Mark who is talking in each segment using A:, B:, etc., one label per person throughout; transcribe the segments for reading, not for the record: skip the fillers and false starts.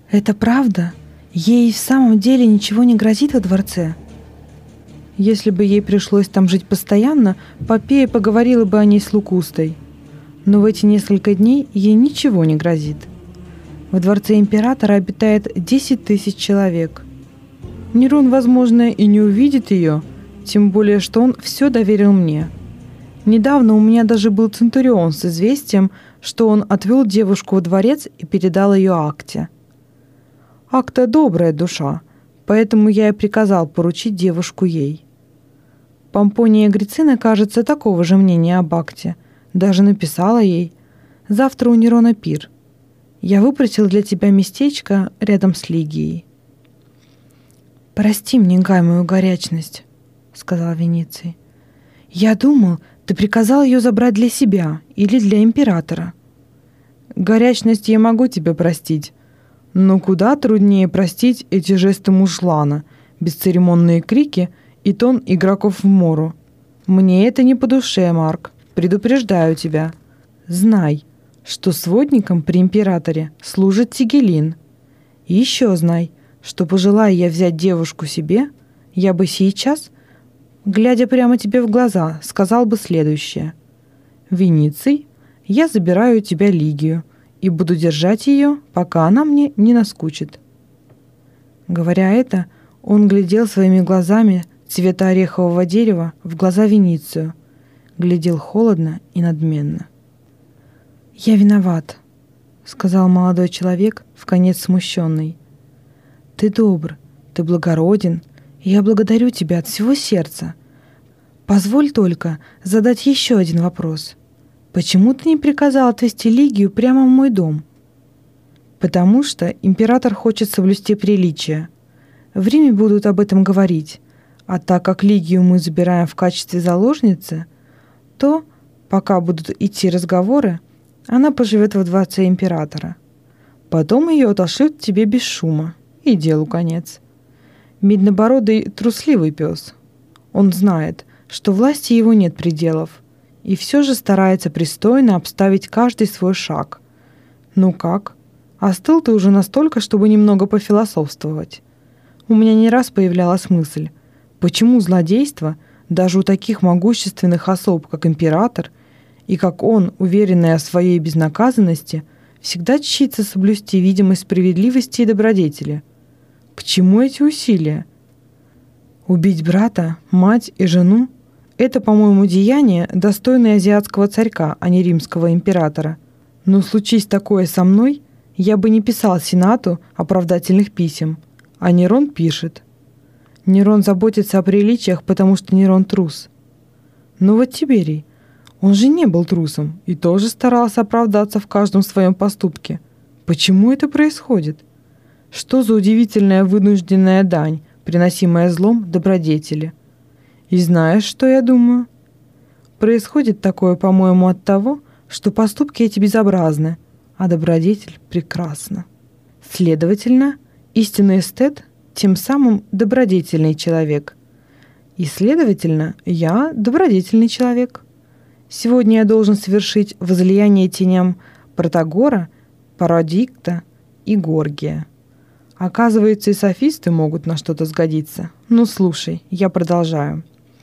A: Это правда? Ей в самом деле ничего не грозит во дворце? Если бы ей пришлось там жить постоянно, Попея поговорила бы о ней с Лукустой. Но в эти несколько дней ей ничего не грозит. Во дворце императора обитает 10 тысяч человек. Нерон, возможно, и не увидит ее, тем более, что он все доверил мне. Недавно у меня даже был центурион с известием, что он отвел девушку во дворец и передал ее Акте. Акта добрая душа, поэтому я и приказал поручить девушку ей. Помпония Грицина, кажется, такого же мнения об Акте. Даже написала ей: «Завтра у Нерона пир. Я выпросил для тебя местечко рядом с Лигией». «Прости мне, Гай, мою горячность», — сказал Вениций. «Я думал, ты приказал ее забрать для себя или для императора». «Горячность я могу тебе простить, но куда труднее простить эти жесты мужлана, бесцеремонные крики и тон игроков в мору. Мне это не по душе, Марк, предупреждаю тебя. Знай, что сводником при императоре служит Тигелин. И еще знай, что, пожелая я взять девушку себе, я бы сейчас, глядя прямо тебе в глаза, сказал бы следующее: «Вениций, я забираю у тебя Лигию и буду держать ее, пока она мне не наскучит». Говоря это, он глядел своими глазами цвета орехового дерева в глаза Веницию, глядел холодно и надменно. «Я виноват», — сказал молодой человек, вконец смущенный. «Ты добр, ты благороден, и я благодарю тебя от всего сердца. Позволь только задать еще один вопрос. Почему ты не приказал отвезти Лигию прямо в мой дом?» «Потому что император хочет соблюсти приличия. В Риме будут об этом говорить, а так как Лигию мы забираем в качестве заложницы, то, пока будут идти разговоры, она поживет во дворце императора. Потом ее отошлют тебе без шума, и делу конец. Меднобородый трусливый пес. Он знает, что власти его нет пределов, и все же старается пристойно обставить каждый свой шаг. Ну как? Остыл ты уже настолько, чтобы немного пофилософствовать? У меня не раз появлялась мысль, почему злодейство даже у таких могущественных особ, как император, и как он, уверенный о своей безнаказанности, всегда чтится соблюсти видимость справедливости и добродетели. К чему эти усилия? Убить брата, мать и жену – это, по-моему, деяние, достойное азиатского царька, а не римского императора. Но случись такое со мной, я бы не писал Сенату оправдательных писем, а Нерон пишет. Нерон заботится о приличиях, потому что Нерон трус. Но вот Тиберий, он же не был трусом и тоже старался оправдаться в каждом своем поступке. Почему это происходит? Что за удивительная вынужденная дань, приносимая злом добродетели? И знаешь, что я думаю? Происходит такое, по-моему, от того, что поступки эти безобразны, а добродетель прекрасна. Следовательно, истинный эстет тем самым добродетельный человек. И, следовательно, я добродетельный человек. Сегодня я должен совершить возлияние теням Протагора, Парадикта и Горгия. Оказывается, и софисты могут на что-то сгодиться. Ну, слушай, я продолжаю.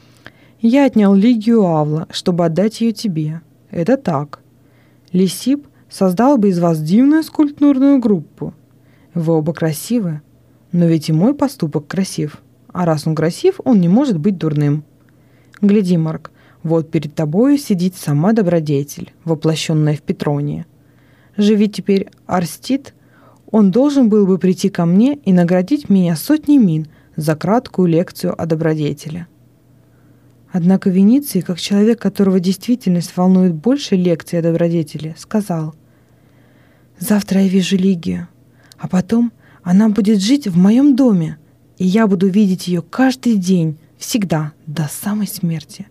A: Я отнял Лигию Авла, чтобы отдать ее тебе. Это так. Лисип создал бы из вас дивную скульптурную группу. Вы оба красивы, но ведь и мой поступок красив. А раз он красив, он не может быть дурным. Гляди, Марк, вот перед тобою сидит сама добродетель, воплощенная в Петронии. Живи теперь Арстит, он должен был бы прийти ко мне и наградить меня сотней мин за краткую лекцию о добродетели. Однако Вениций, как человек, которого действительность волнует больше лекций о добродетели, сказал: «Завтра я вижу Лигию, а потом она будет жить в моем доме, и я буду видеть ее каждый день, всегда, до самой смерти».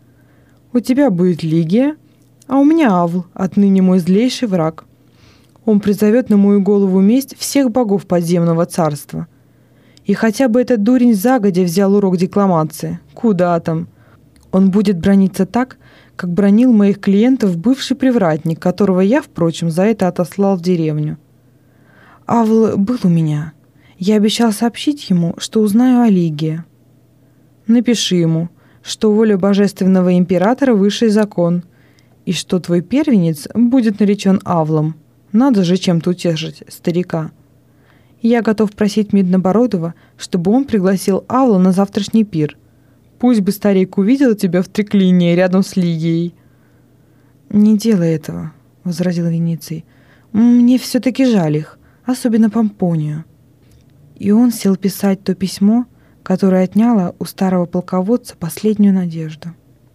A: «У тебя будет Лигия, а у меня Авл, отныне мой злейший враг. Он призовет на мою голову месть всех богов подземного царства. И хотя бы этот дурень загодя взял урок декламации, куда там? Он будет браниться так, как бранил моих клиентов бывший привратник, которого я, впрочем, за это отослал в деревню. Авл был у меня. Я обещал сообщить ему, что узнаю о Лиге. Напиши ему, что воля божественного императора высший закон, и что твой первенец будет наречен Авлом. Надо же чем-то утешить старика. Я готов просить Меднобородова, чтобы он пригласил Авла на завтрашний пир. Пусть бы старик увидел тебя в треклине рядом с Лигией». «Не делай этого», — возразил Вениций. «Мне все-таки жаль их, особенно Помпонию». И он сел писать то письмо, которое отняло у старого полководца последнюю надежду.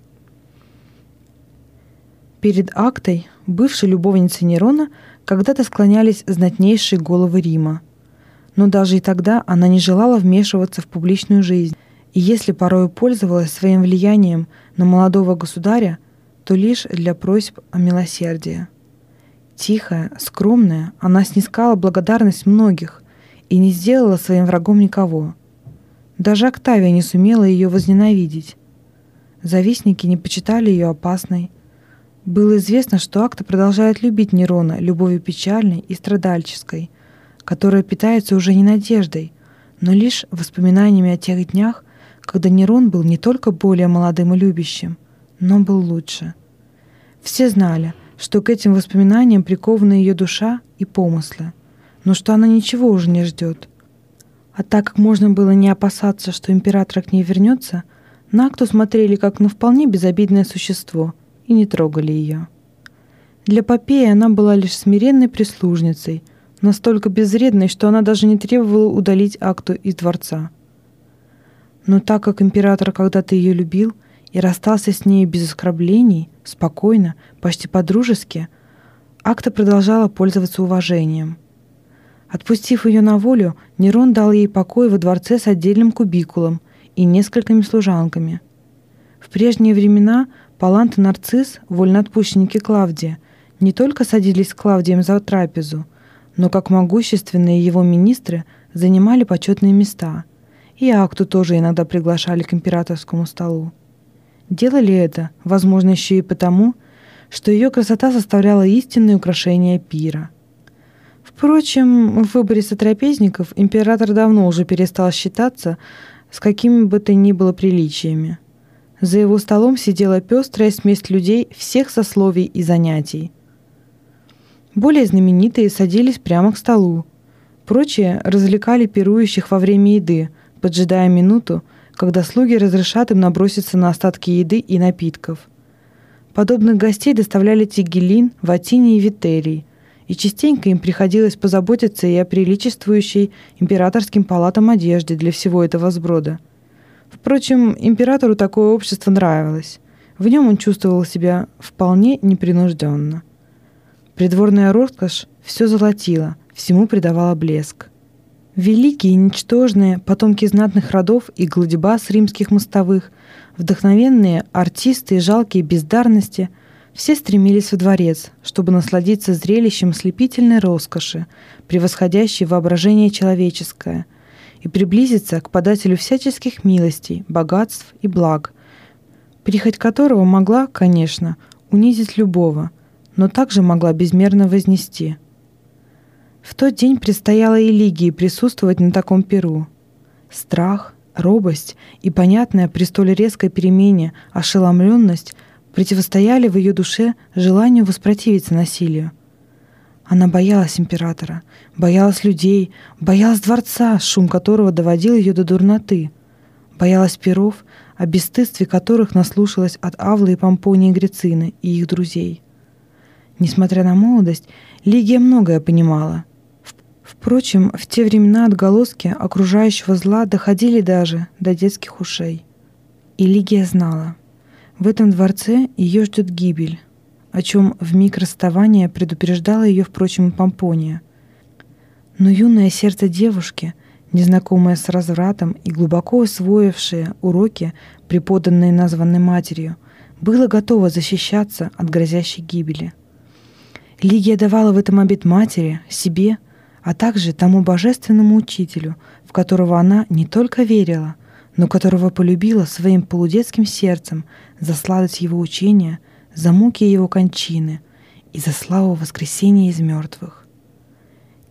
A: Перед Актой, бывшей любовницей Нерона, когда-то склонялись знатнейшие головы Рима. Но даже и тогда она не желала вмешиваться в публичную жизнь, и если порою пользовалась своим влиянием на молодого государя, то лишь для просьб о милосердии. Тихая, скромная, она снискала благодарность многих и не сделала своим врагом никого. Даже Октавия не сумела ее возненавидеть. Завистники не почитали ее опасной. Было известно, что Акта продолжает любить Нерона любовью печальной и страдальческой, которая питается уже не надеждой, но лишь воспоминаниями о тех днях, когда Нерон был не только более молодым и любящим, но был лучше. Все знали, что к этим воспоминаниям прикованы ее душа и помыслы, но что она ничего уже не ждет. А так как можно было не опасаться, что император к ней вернется, на Акту смотрели как на вполне безобидное существо и не трогали ее. Для Попеи она была лишь смиренной прислужницей, настолько безвредной, что она даже не требовала удалить Акту из дворца. Но так как император когда-то ее любил и расстался с ней без оскорблений, спокойно, почти по-дружески, Акта продолжала пользоваться уважением. Отпустив ее на волю, Нерон дал ей покой во дворце с отдельным кубикулом и несколькими служанками. В прежние времена Паллант и Нарцисс, вольноотпущенники Клавдия, не только садились с Клавдием за трапезу, но как могущественные его министры занимали почетные места, и Акту тоже иногда приглашали к императорскому столу. Делали это, возможно, еще и потому, что ее красота составляла истинное украшение пира. Впрочем, в выборе сотрапезников император давно уже перестал считаться с какими бы то ни было приличиями. За его столом сидела пестрая смесь людей всех сословий и занятий. Более знаменитые садились прямо к столу. Прочие развлекали пирующих во время еды, поджидая минуту, когда слуги разрешат им наброситься на остатки еды и напитков. Подобных гостей доставляли Тигелин, Ватиний и Витерий, и частенько им приходилось позаботиться и о приличествующей императорским палатам одежде для всего этого сброда. Впрочем, императору такое общество нравилось. В нем он чувствовал себя вполне непринужденно. Придворная роскошь все золотила, всему придавала блеск. Великие и ничтожные потомки знатных родов и гладибас римских мостовых, вдохновенные артисты и жалкие бездарности – все стремились во дворец, чтобы насладиться зрелищем ослепительной роскоши, превосходящей воображение человеческое, и приблизиться к подателю всяческих милостей, богатств и благ, прихоть которого могла, конечно, унизить любого, но также могла безмерно вознести. В тот день предстояло и Лигии присутствовать на таком пиру. Страх, робость и понятная при столь резкой перемене ошеломленность противостояли в ее душе желанию воспротивиться насилию. Она боялась императора, боялась людей, боялась дворца, шум которого доводил ее до дурноты, боялась пиров, о бесстыдстве которых наслушалась от Авлы и Помпонии Грицины и их друзей. Несмотря на молодость, Лигия многое понимала. Впрочем, в те времена отголоски окружающего зла доходили даже до детских ушей. И Лигия знала. В этом дворце ее ждет гибель, о чем вмиг расставания предупреждала ее, впрочем, Помпония. Но юное сердце девушки, незнакомое с развратом и глубоко усвоившее уроки, преподанные названной матерью, было готово защищаться от грозящей гибели. Лигия давала в этом обет матери, себе, а также тому божественному учителю, в которого она не только верила, но которого полюбила своим полудетским сердцем за сладость его учения, за муки его кончины и за славу воскресения из мертвых.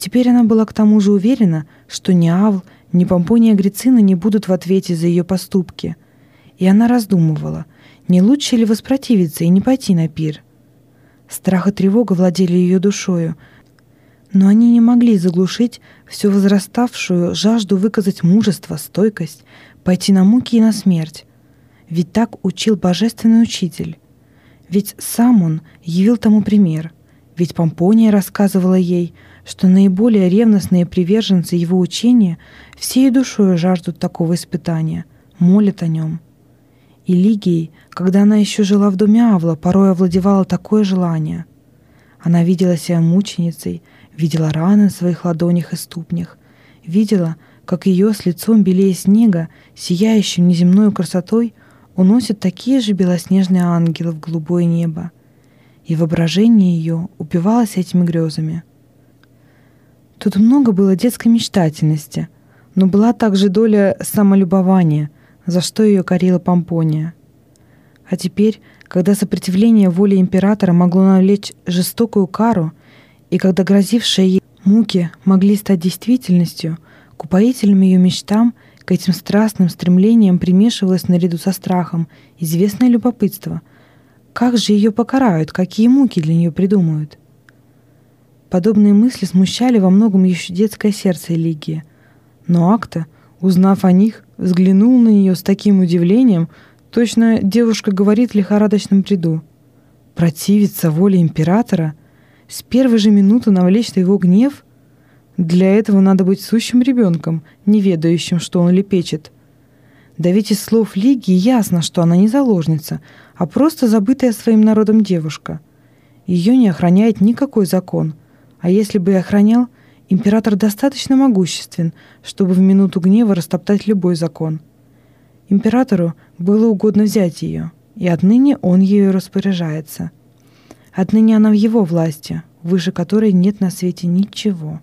A: Теперь она была к тому же уверена, что ни Авл, ни Помпония Грицина не будут в ответе за ее поступки. И она раздумывала, не лучше ли воспротивиться и не пойти на пир. Страх и тревога владели ее душою, но они не могли заглушить всю возраставшую жажду выказать мужество, стойкость, пойти на муки и на смерть. Ведь так учил божественный учитель. Ведь сам он явил тому пример. Ведь Помпония рассказывала ей, что наиболее ревностные приверженцы его учения всей душою жаждут такого испытания, молят о нем. И Лигией, когда она еще жила в доме Авла, порой овладевало такое желание. Она видела себя мученицей, видела раны на своих ладонях и ступнях, видела, как ее с лицом белее снега, сияющим неземной красотой, уносят такие же белоснежные ангелы в голубое небо. И воображение ее упивалось этими грезами. Тут много было детской мечтательности, но была также доля самолюбования, за что ее корила Помпония. А теперь, когда сопротивление воле императора могло навлечь жестокую кару, и когда грозившие ей муки могли стать действительностью, к упоительным ее мечтам, к этим страстным стремлениям примешивалось наряду со страхом известное любопытство. Как же ее покарают, какие муки для нее придумают? Подобные мысли смущали во многом еще детское сердце Лигии. Но Акта, узнав о них, взглянул на нее с таким удивлением, точно девушка говорит в лихорадочном бреду. Противиться воле императора? С первой же минуты навлечь на его гнев? Для этого надо быть сущим ребенком, не ведающим, что он лепечет. Да ведь из слов Лигии ясно, что она не заложница, а просто забытая своим народом девушка. Ее не охраняет никакой закон, а если бы и охранял, император достаточно могуществен, чтобы в минуту гнева растоптать любой закон. Императору было угодно взять ее, и отныне он ею распоряжается. Отныне она в его власти, выше которой нет на свете ничего.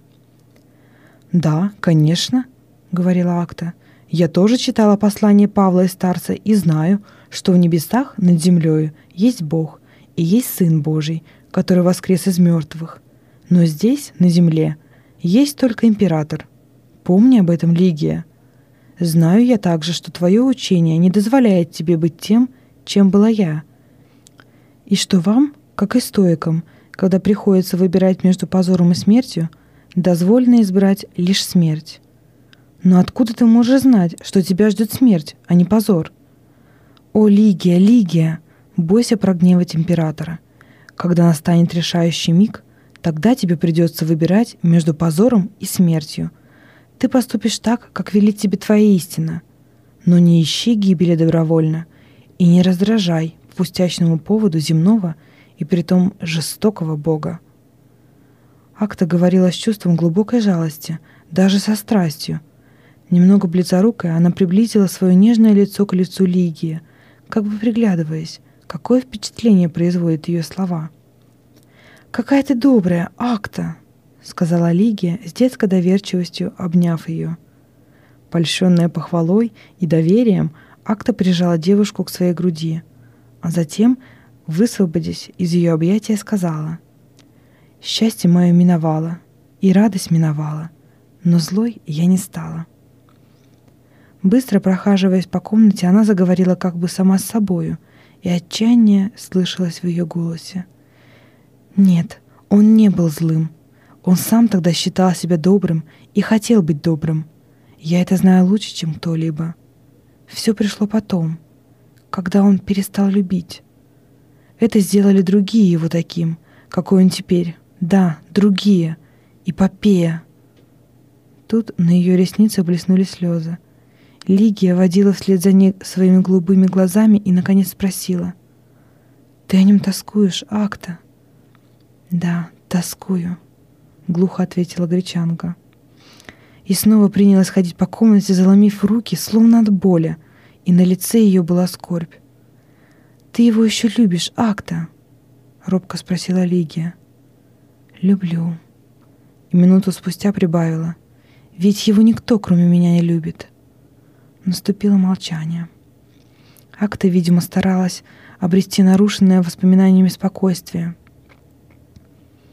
A: «Да, конечно», — говорила Акта. «Я тоже читала послание Павла и Старца и знаю, что в небесах над землею есть Бог и есть Сын Божий, который воскрес из мертвых. Но здесь, на земле, есть только император. Помни об этом, Лигия. Знаю я также, что твое учение не дозволяет тебе быть тем, чем была я, и что вам, как и стоикам, когда приходится выбирать между позором и смертью, дозволено избрать лишь смерть. Но откуда ты можешь знать, что тебя ждет смерть, а не позор? О, Лигия, Лигия, бойся прогневать императора. Когда настанет решающий миг, тогда тебе придется выбирать между позором и смертью. Ты поступишь так, как велит тебе твоя истина. Но не ищи гибели добровольно и не раздражай по пустячному поводу земного и притом жестокого Бога. Акта говорила с чувством глубокой жалости, даже со страстью. Немного близорукая, она приблизила свое нежное лицо к лицу Лигии, как бы приглядываясь, какое впечатление производят ее слова. «Какая ты добрая, Акта!» — сказала Лигия с детской доверчивостью, обняв ее. Польщенная похвалой и доверием, Акта прижала девушку к своей груди, а затем, высвободясь из ее объятия, сказала: «Счастье мое миновало, и радость миновала, но злой я не стала». Быстро прохаживаясь по комнате, она заговорила как бы сама с собою, и отчаяние слышалось в ее голосе. Нет, он не был злым. Он сам тогда считал себя добрым и хотел быть добрым. Я это знаю лучше, чем кто-либо. Все пришло потом, когда он перестал любить. Это сделали другие его таким, какой он теперь. Да, другие. Эпопея. Тут на ее ресницах блеснули слезы. Лигия водила вслед за ней своими голубыми глазами и, наконец, спросила: «Ты о нем тоскуешь, Акта?» «Да, тоскую», — глухо ответила гречанка. И снова принялась ходить по комнате, заломив руки, словно от боли, и на лице ее была скорбь. «Ты его еще любишь, Акта?» — робко спросила Лигия. «Люблю». И минуту спустя прибавила: «Ведь его никто, кроме меня, не любит». Наступило молчание. Акта, видимо, старалась обрести нарушенное воспоминаниями спокойствие.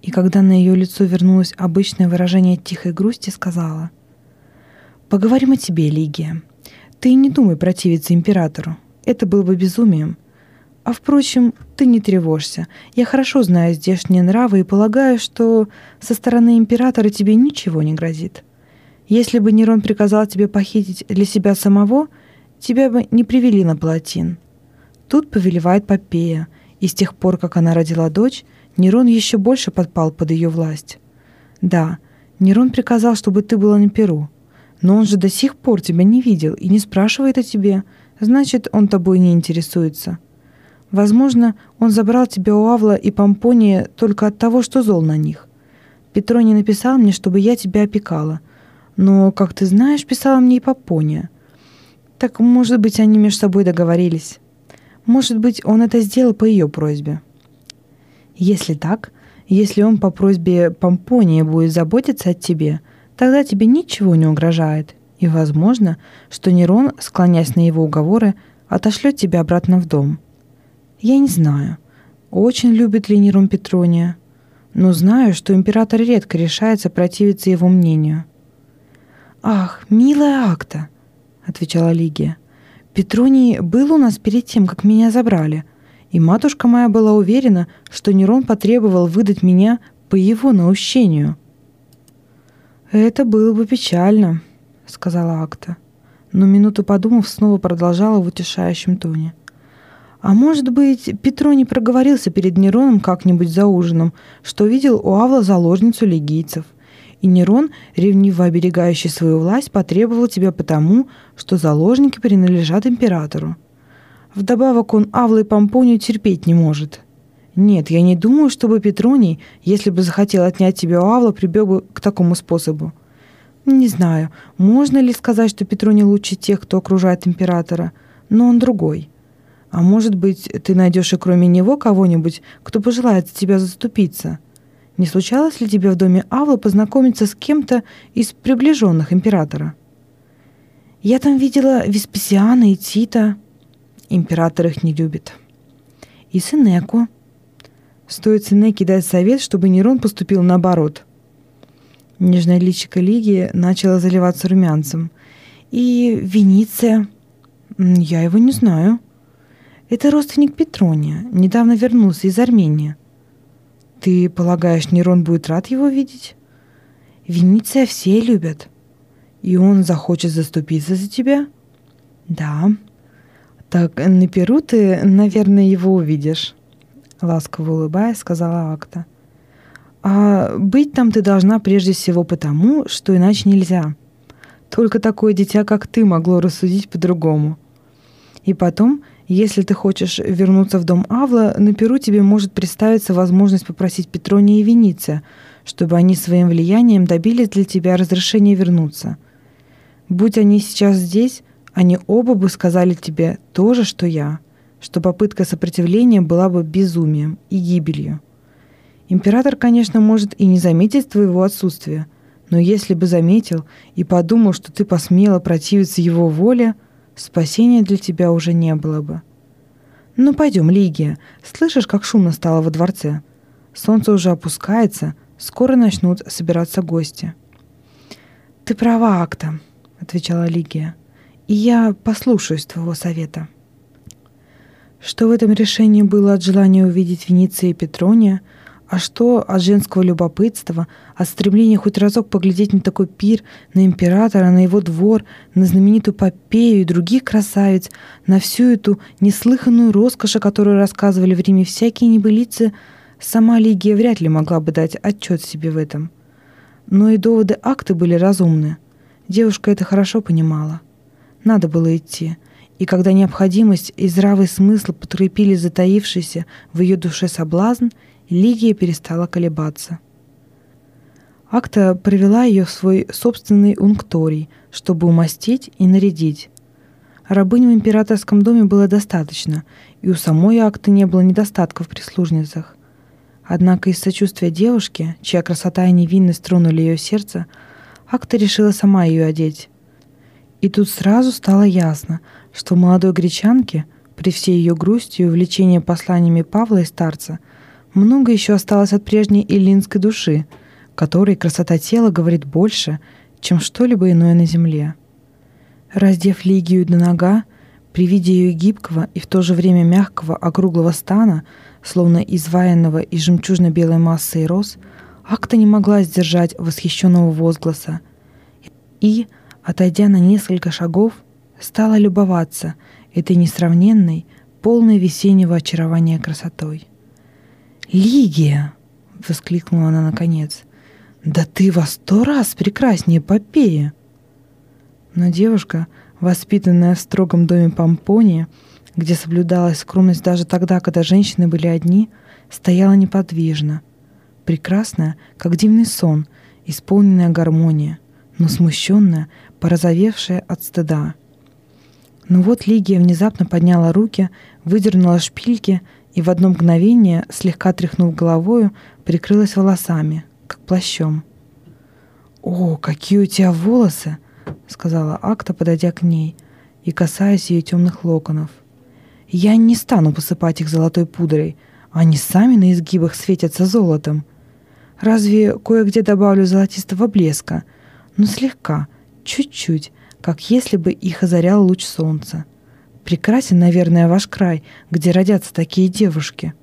A: и когда на ее лицо вернулось обычное выражение тихой грусти, сказала: «Поговорим о тебе, Лигия. Ты не думай противиться императору. Это было бы безумием. А впрочем, ты не тревожься. Я хорошо знаю здешние нравы и полагаю, что со стороны императора тебе ничего не грозит. Если бы Нерон приказал тебе похитить для себя самого, тебя бы не привели на Палатин. Тут повелевает Попея, и с тех пор, как она родила дочь, Нерон еще больше подпал под ее власть. Да, Нерон приказал, чтобы ты была на Перу, но он же до сих пор тебя не видел и не спрашивает о тебе, значит, он тобой не интересуется. Возможно, он забрал тебя у Авла и Помпония только от того, что зол на них. Петроний написал мне, чтобы я тебя опекала, но, как ты знаешь, писала мне и Помпония. Так, может быть, они между собой договорились. Может быть, он это сделал по ее просьбе. Если так, если он по просьбе Помпония будет заботиться о тебе, тогда тебе ничего не угрожает, и возможно, что Нерон, склоняясь на его уговоры, отошлет тебя обратно в дом. Я не знаю, очень любит ли Нерон Петрония, но знаю, что император редко решается противиться его мнению. «Ах, милая Акта!» — отвечала Лигия. «Петроний был у нас перед тем, как меня забрали, и матушка моя была уверена, что Нерон потребовал выдать меня по его наущению». «Это было бы печально», — сказала Акта, но минуту подумав, снова продолжала в утешающем тоне. «А может быть, Петроний проговорился перед Нероном как-нибудь за ужином, что видел у Авла заложницу лигийцев, и Нерон, ревниво оберегающий свою власть, потребовал тебя потому, что заложники принадлежат императору. Вдобавок он Авла и Помпонию терпеть не может. Нет, я не думаю, чтобы Петроний, если бы захотел отнять тебя у Авла, прибег бы к такому способу. Не знаю, можно ли сказать, что Петроний лучше тех, кто окружает императора, но он другой. А может быть, ты найдешь и кроме него кого-нибудь, кто пожелает за тебя заступиться? Не случалось ли тебе в доме Авла познакомиться с кем-то из приближенных императора? Я там видела Веспасиана и Тита. Император их не любит. И Сенеку. Стоит Сенеке дать совет, чтобы Нерон поступил наоборот. Нежное личико Лигии начало заливаться румянцем. И Вениция. Я его не знаю. Это родственник Петрония, недавно вернулся из Армении. Ты полагаешь, Нерон будет рад его видеть? Вениция все любят. И он захочет заступиться за тебя? Да. Так на Перу ты, наверное, его увидишь, ласково улыбаясь, сказала Акта. А быть там ты должна прежде всего потому, что иначе нельзя. Только такое дитя, как ты, могло рассудить по-другому. И потом, если ты хочешь вернуться в дом Авла, на Перу тебе может представиться возможность попросить Петрония и Вениция, чтобы они своим влиянием добились для тебя разрешения вернуться. Будь они сейчас здесь, они оба бы сказали тебе то же, что я, что попытка сопротивления была бы безумием и гибелью. Император, конечно, может и не заметить твоего отсутствия, но если бы заметил и подумал, что ты посмела противиться его воле, спасения для тебя уже не было бы. Ну, пойдем, Лигия. Слышишь, как шумно стало во дворце? Солнце уже опускается, скоро начнут собираться гости. Ты права, Акта, отвечала Лигия, и я послушаюсь твоего совета. Что в этом решении было от желания увидеть Вениция и Петрония, а что от женского любопытства, от стремления хоть разок поглядеть на такой пир, на императора, на его двор, на знаменитую Попею и других красавиц, на всю эту неслыханную роскошь, о которой рассказывали в Риме всякие небылицы, сама Лигия вряд ли могла бы дать отчет себе в этом. Но и доводы Акты были разумны. Девушка это хорошо понимала. Надо было идти. И когда необходимость и здравый смысл подкрепили затаившийся в ее душе соблазн, Лигия перестала колебаться. Акта привела ее в свой собственный ункторий, чтобы умастить и нарядить. Рабынь в императорском доме было достаточно, и у самой Акты не было недостатков в прислужницах. Однако из сочувствия девушки, чья красота и невинность тронули ее сердце, Акта решила сама ее одеть. И тут сразу стало ясно, что молодой гречанке, при всей ее грусти и увлечении посланиями Павла и старца, Много еще осталось от прежней эллинской души, которой красота тела говорит больше, чем что-либо иное на земле. Раздев Лигию до нога, при виде ее гибкого и в то же время мягкого округлого стана, словно изваянного из жемчужно-белой массы и роз, Акта не могла сдержать восхищенного возгласа и, отойдя на несколько шагов, стала любоваться этой несравненной, полной весеннего очарования красотой. «Лигия!» — воскликнула она наконец. «Да ты во 100 раз прекраснее Попеи!» Но девушка, воспитанная в строгом доме Помпония, где соблюдалась скромность даже тогда, когда женщины были одни, стояла неподвижно, прекрасная, как дивный сон, исполненная гармония, но смущенная, порозовевшая от стыда. Но вот Лигия внезапно подняла руки, выдернула шпильки и в одно мгновение, слегка тряхнув головою, прикрылась волосами, как плащом. «О, какие у тебя волосы!» — сказала Акта, подойдя к ней и касаясь ее темных локонов. «Я не стану посыпать их золотой пудрой, они сами на изгибах светятся золотом. Разве кое-где добавлю золотистого блеска, но слегка, чуть-чуть, как если бы их озарял луч солнца. Прекрасен, наверное, ваш край, где родятся такие девушки».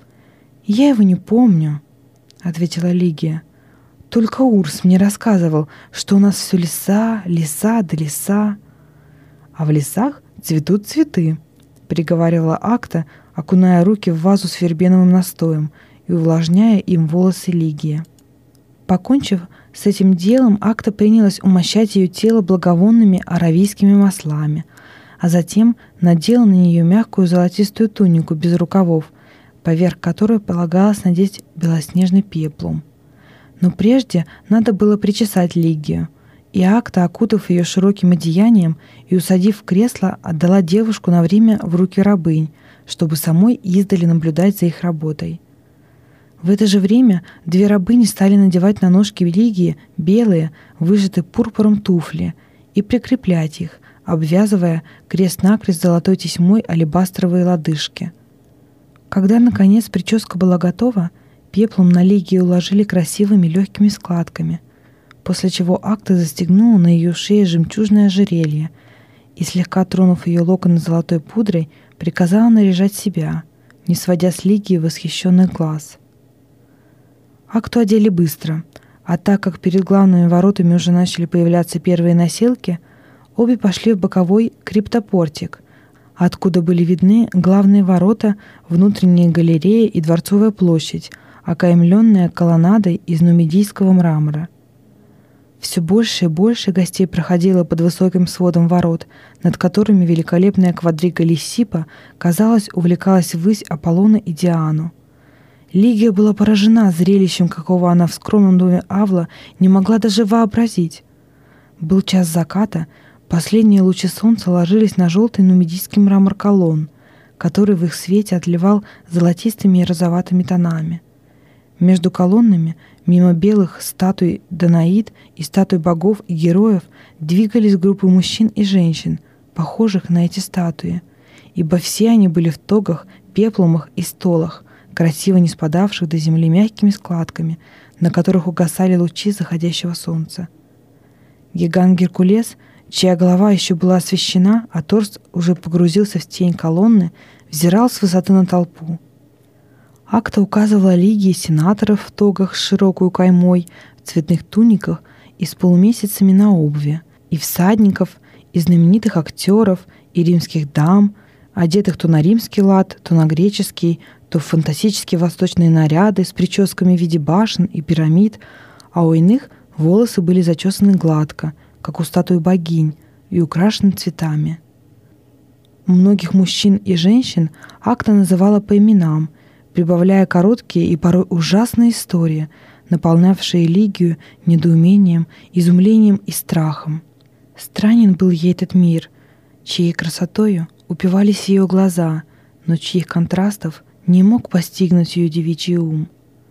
A: «Я его не помню», — ответила Лигия. «Только Урс мне рассказывал, что у нас все леса, леса да леса». «А в лесах цветут цветы», — приговаривала Акта, окуная руки в вазу с вербеновым настоем и увлажняя им волосы Лигии. Покончив с этим делом, Акта принялась умощать ее тело благовонными аравийскими маслами, а затем надела на нее мягкую золотистую тунику без рукавов, поверх которой полагалось надеть белоснежный пеплум. Но прежде надо было причесать Лигию, и Акта, окутав ее широким одеянием и усадив в кресло, отдала девушку на время в руки рабынь, чтобы самой издали наблюдать за их работой. В это же время 2 рабыни стали надевать на ножки Лигии белые, вышитые пурпуром туфли и прикреплять их, обвязывая крест-накрест золотой тесьмой алебастровые лодыжки. Когда, наконец, прическа была готова, пеплом на Лигии уложили красивыми легкими складками, после чего Акта застегнула на ее шее жемчужное ожерелье и, слегка тронув ее локоны золотой пудрой, приказала наряжать себя, не сводя с Лигии восхищенных глаз. Акту одели быстро, а так как перед главными воротами уже начали появляться первые носилки, обе пошли в боковой криптопортик, откуда были видны главные ворота, внутренняя галерея и дворцовая площадь, окаймленная колоннадой из нумидийского мрамора. Все больше и больше гостей проходило под высоким сводом ворот, над которыми великолепная квадрига Лисипа, казалось, увлекалась ввысь Аполлона и Диану. Лигия была поражена зрелищем, какого она в скромном доме Авла не могла даже вообразить. Был час заката, последние лучи солнца ложились на желтый нумидийский мрамор колонн, который в их свете отливал золотистыми и розоватыми тонами. Между колоннами, мимо белых статуй Данаид и статуй богов и героев, двигались группы мужчин и женщин, похожих на эти статуи, ибо все они были в тогах, пеплумах и столах, красиво не спадавших до земли мягкими складками, на которых угасали лучи заходящего солнца. Гигант Геркулес, чья голова еще была освещена, а торс уже погрузился в тень колонны, взирал с высоты на толпу. Акта указывала Лигии сенаторов в тогах с широкой каймой, в цветных туниках и с полумесяцами на обуви, и всадников, и знаменитых актеров, и римских дам, одетых то на римский лад, то на греческий, то в фантастические восточные наряды с прическами в виде башен и пирамид, а у иных волосы были зачесаны гладко, как у статуи богинь, и украшены цветами. Многих мужчин и женщин Акта называла по именам, прибавляя короткие и порой ужасные истории, наполнявшие Лигию недоумением, изумлением и страхом. Странен был ей этот мир, чьей красотою упивались ее глаза, но чьих контрастов не мог постигнуть ее девичий ум.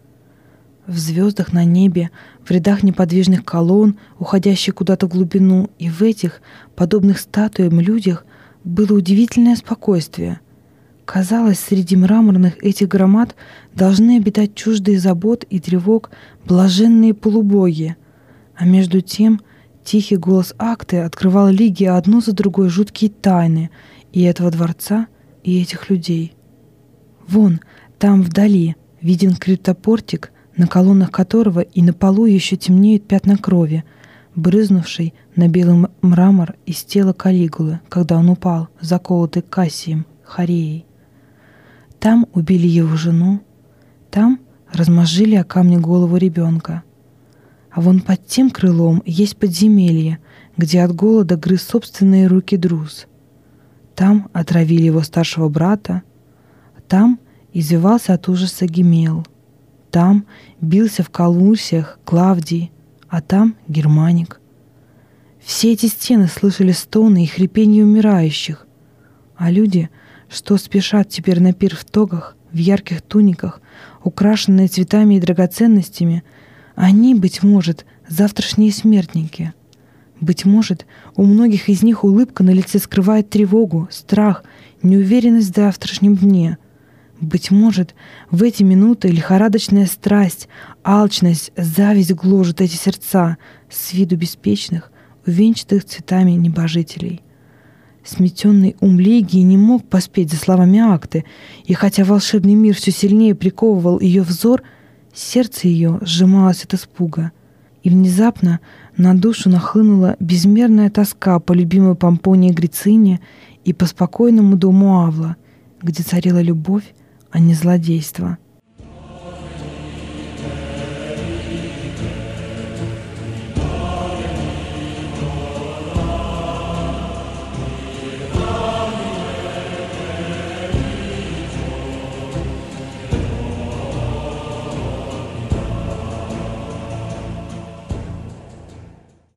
A: В звездах на небе, в рядах неподвижных колонн, уходящих куда-то в глубину, и в этих, подобных статуям, людях, было удивительное спокойствие. Казалось, среди мраморных этих громад должны обитать чуждые забот и тревог блаженные полубоги, а между тем тихий голос Акты открывал Лиге одну за другой жуткие тайны и этого дворца, и этих людей. Вон, там вдали, виден криптопортик, на колоннах которого и на полу еще темнеют пятна крови, брызнувшей на белый мрамор из тела Калигулы, когда он упал, заколотый Кассием, Хореей. Там убили его жену, там размозжили о камне голову ребенка. А вон под тем крылом есть подземелье, где от голода грыз собственные руки Друз. Там отравили его старшего брата, там извивался от ужаса Гемел, там бился в конвульсиях Клавдий, а там Германик. Все эти стены слышали стоны и хрипенье умирающих, а люди, что спешат теперь на пир в тогах, в ярких туниках, украшенные цветами и драгоценностями, они, быть может, завтрашние смертники. Быть может, у многих из них улыбка на лице скрывает тревогу, страх, неуверенность в завтрашнем дне. Быть может, в эти минуты лихорадочная страсть, алчность, зависть гложет эти сердца с виду беспечных, увенчатых цветами небожителей. Сметенный ум Лигии не мог поспеть за словами Акты, и хотя волшебный мир все сильнее приковывал ее взор, сердце ее сжималось от испуга, и внезапно на душу нахлынула безмерная тоска по любимой Помпонии Грицине и по спокойному дому Авла, где царила любовь, а не злодейство.